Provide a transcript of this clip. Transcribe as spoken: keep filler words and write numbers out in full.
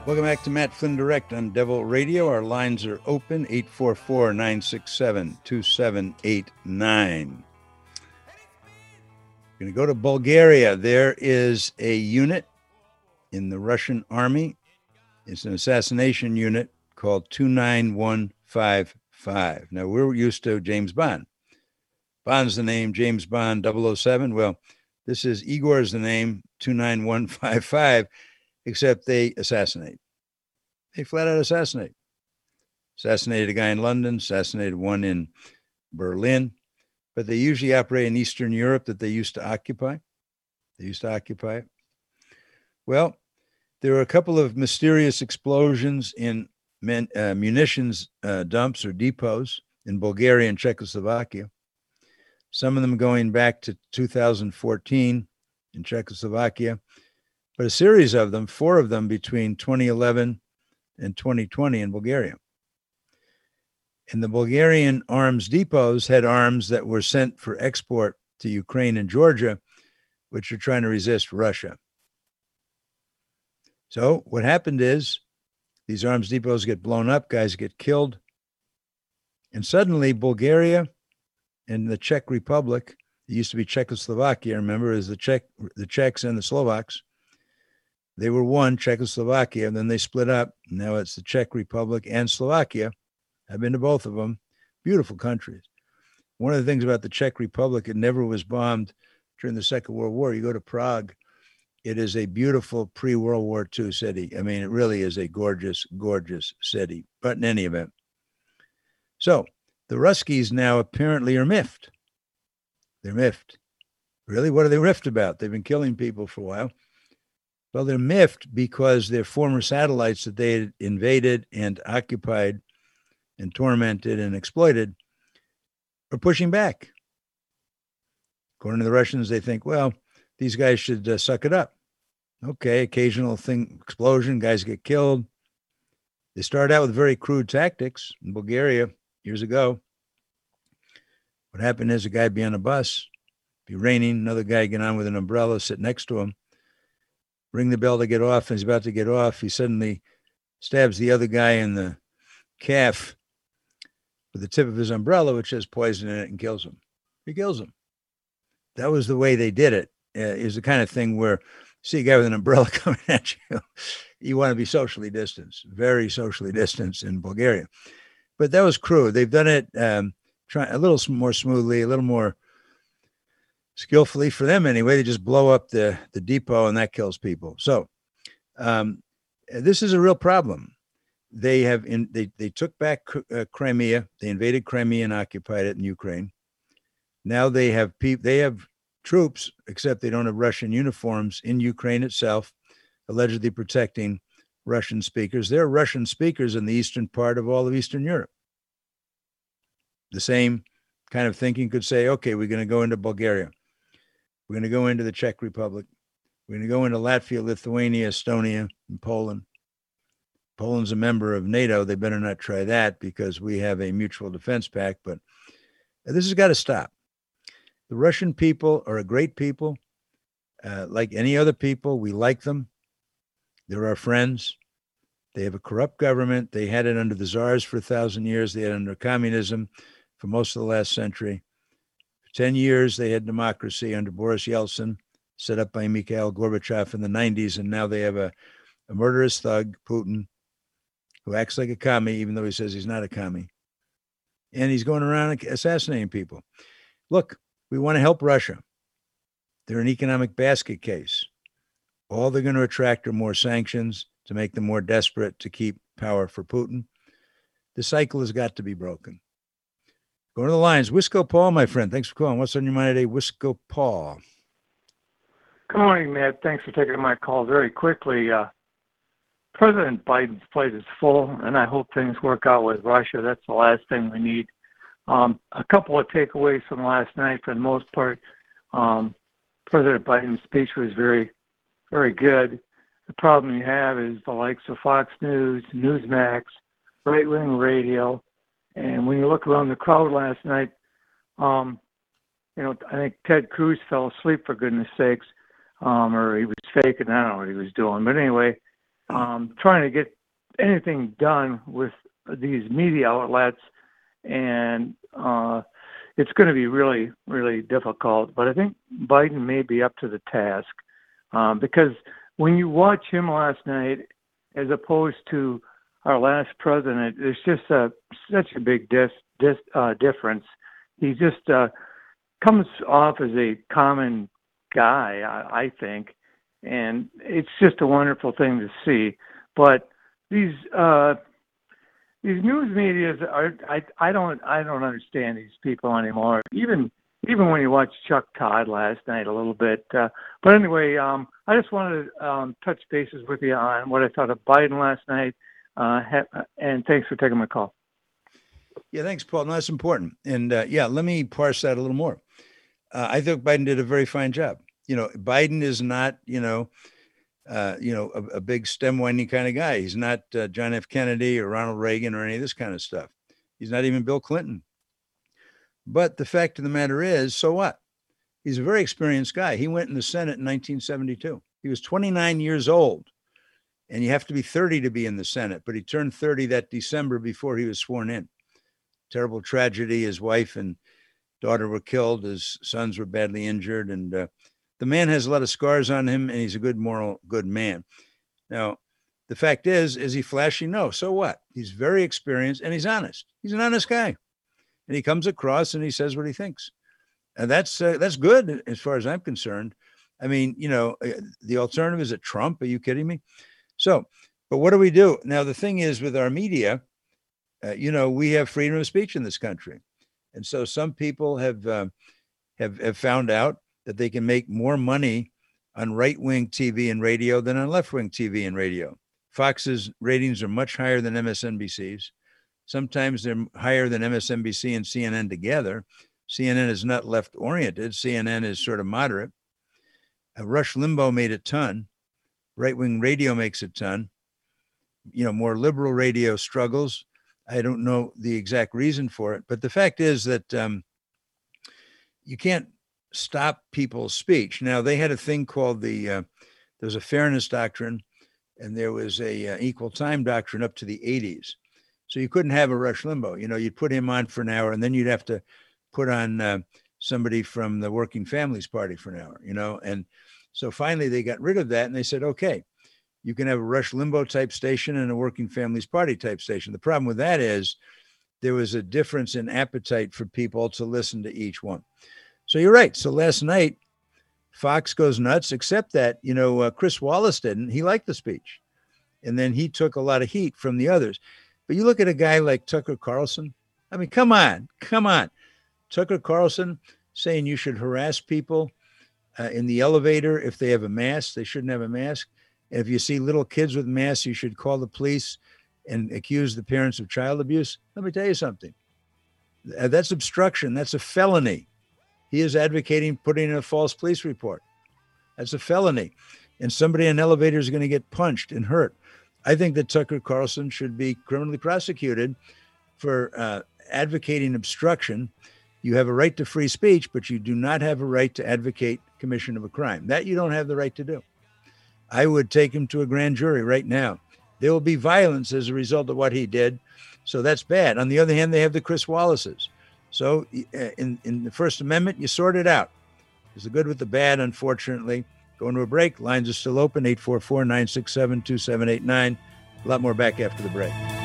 Welcome back to Matt Flynn Direct on Devil Radio. Our lines are open, eight four four, nine six seven, two seven eight nine. We're going to go to Bulgaria. There is a unit in the Russian army. It's an assassination unit called two nine one five five. Now, we're used to James Bond. Bond's the name, James Bond double oh seven. Well, this is Igor's the name, two nine one five five. Except they assassinate. They flat out assassinate. Assassinated a guy in London, assassinated one in Berlin, but they usually operate in Eastern Europe that they used to occupy. They used to occupy it. Well, there were a couple of mysterious explosions in men, uh, munitions uh, dumps or depots in Bulgaria and Czechoslovakia. Some of them going back to two thousand fourteen in Czechoslovakia. But a series of them, four of them between twenty eleven and twenty twenty in Bulgaria. And the Bulgarian arms depots had arms that were sent for export to Ukraine and Georgia, which are trying to resist Russia. So what happened is these arms depots get blown up, guys get killed. And suddenly Bulgaria and the Czech Republic, it used to be Czechoslovakia, remember, is the Czech, the Czechs and the Slovaks. They were one, Czechoslovakia, and then they split up. Now it's the Czech Republic and Slovakia. I've been to both of them. Beautiful countries. One of the things about the Czech Republic, it never was bombed during the Second World War. You go to Prague, it is a beautiful pre-World War Two city. I mean, it really is a gorgeous, gorgeous city. But in any event. So the Ruskies now apparently are miffed. They're miffed. Really? What are they miffed about? They've been killing people for a while. Well, they're miffed because their former satellites that they had invaded and occupied and tormented and exploited are pushing back. According to the Russians, they think, well, these guys should uh, suck it up. Okay, occasional thing, explosion, guys get killed. They start out with very crude tactics. In Bulgaria, years ago, what happened is a guy be on a bus, be raining, another guy get on with an umbrella, sit next to him, ring the bell to get off, and he's about to get off. He suddenly stabs the other guy in the calf with the tip of his umbrella, which has poison in it, and kills him. He kills him. That was the way they did it. Uh, it was the kind of thing where you see a guy with an umbrella coming at you, you want to be socially distanced, very socially distanced in Bulgaria. But that was crude. They've done it um, try, a little more smoothly, a little more skillfully for them anyway. They just blow up the, the depot and that kills people. So um, this is a real problem. They have in, they, they took back uh, Crimea. They invaded Crimea and occupied it in Ukraine. Now they have pe- they have troops, except they don't have Russian uniforms in Ukraine itself, allegedly protecting Russian speakers. There are Russian speakers in the eastern part of all of Eastern Europe. The same kind of thinking could say, okay, we're going to go into Bulgaria. We're going to go into the Czech Republic. We're going to go into Latvia, Lithuania, Estonia, and Poland. Poland's a member of NATO. They better not try that because we have a mutual defense pact. But this has got to stop. The Russian people are a great people. Uh, like any other people, we like them. They're our friends. They have a corrupt government. They had it under the czars for a thousand years. They had it under communism for most of the last century. ten years, they had democracy under Boris Yeltsin, set up by Mikhail Gorbachev in the nineties, and now they have a, a murderous thug, Putin, who acts like a commie, even though he says he's not a commie. And he's going around assassinating people. Look, we want to help Russia. They're an economic basket case. All they're going to attract are more sanctions to make them more desperate to keep power for Putin. The cycle has got to be broken. Going to the lines. Wisco Paul, my friend. Thanks for calling. What's on your mind today? Wisco Paul. Good morning, Matt. Thanks for taking my call very quickly. Uh, President Biden's plate is full, and I hope things work out with Russia. That's the last thing we need. Um, a couple of takeaways from last night. For the most part, um, President Biden's speech was very, very good. The problem you have is the likes of Fox News, Newsmax, right-wing radio, and when you look around the crowd last night, um, you know, I think Ted Cruz fell asleep, for goodness sakes, um, or he was faking. I don't know what he was doing. But anyway, um, trying to get anything done with these media outlets, and uh, it's going to be really, really difficult. But I think Biden may be up to the task, um, because when you watch him last night, as opposed to our last president, there's just a, such a big dis, dis, uh, difference. He just uh, comes off as a common guy, I, I think, and it's just a wonderful thing to see. But these uh, these news medias are, I, I don't I don't understand these people anymore. Even even when you watch Chuck Todd last night a little bit. Uh, but anyway, um, I just wanted to um, touch bases with you on what I thought of Biden last night. Uh, ha- and thanks for taking my call. Yeah, thanks, Paul. No, that's important. And uh, yeah, let me parse that a little more. Uh, I think Biden did a very fine job. You know, Biden is not, you know, uh, you know, a, a big stem winding kind of guy. He's not uh, John F. Kennedy or Ronald Reagan or any of this kind of stuff. He's not even Bill Clinton. But the fact of the matter is, so what? He's a very experienced guy. He went in the Senate in nineteen seventy-two. He was twenty-nine years old. And you have to be thirty to be in the Senate, but he turned thirty that December before he was sworn in. Terrible tragedy. His wife and daughter were killed. His sons were badly injured. And uh, the man has a lot of scars on him, and he's a good moral, good man. Now, the fact is, is he flashy? No. So what? He's very experienced, and he's honest. He's an honest guy. And he comes across and he says what he thinks. And that's uh, that's good as far as I'm concerned. I mean, you know, the alternative is a Trump. Are you kidding me? So, but what do we do? Now, the thing is with our media, uh, you know, we have freedom of speech in this country. And so some people have, uh, have, have found out that they can make more money on right-wing T V and radio than on left-wing T V and radio. Fox's ratings are much higher than M S N B C's. Sometimes they're higher than M S N B C and C N N together. C N N is not left-oriented. C N N is sort of moderate. Uh, Rush Limbaugh made a ton. Right-wing radio makes a ton. You know, more liberal radio struggles. I don't know the exact reason for it, but the fact is that um, you can't stop people's speech. Now, they had a thing called the, uh, there was a fairness doctrine, and there was a uh, equal time doctrine up to the eighties. So you couldn't have a Rush Limbaugh. You know, you'd put him on for an hour, and then you'd have to put on uh, somebody from the Working Families Party for an hour, you know, and so finally they got rid of that, and they said, okay, you can have a Rush Limbaugh type station and a Working Families Party type station. The problem with that is there was a difference in appetite for people to listen to each one. So you're right. So last night, Fox goes nuts, except that, you know, uh, Chris Wallace didn't. He liked the speech. And then he took a lot of heat from the others. But you look at a guy like Tucker Carlson. I mean, come on, come on. Tucker Carlson saying you should harass people Uh, in the elevator if they have a mask. They shouldn't have a mask. And if you see little kids with masks, you should call the police and accuse the parents of child abuse. Let me tell you something. Uh, that's obstruction. That's a felony. He is advocating putting in a false police report. That's a felony. And somebody in an elevator is going to get punched and hurt. I think that Tucker Carlson should be criminally prosecuted for uh, advocating obstruction. You have a right to free speech, but you do not have a right to advocate commission of a crime. That you don't have the right to do. I would take him to a grand jury right now. There will be violence as a result of what he did. So that's bad. On the other hand, they have the Chris Wallaces. So in, in the First Amendment, you sort it out. There's the good with the bad, unfortunately. Going to a break. Lines are still open, eight four four, nine six seven, two seven eight nine. A lot more back after the break.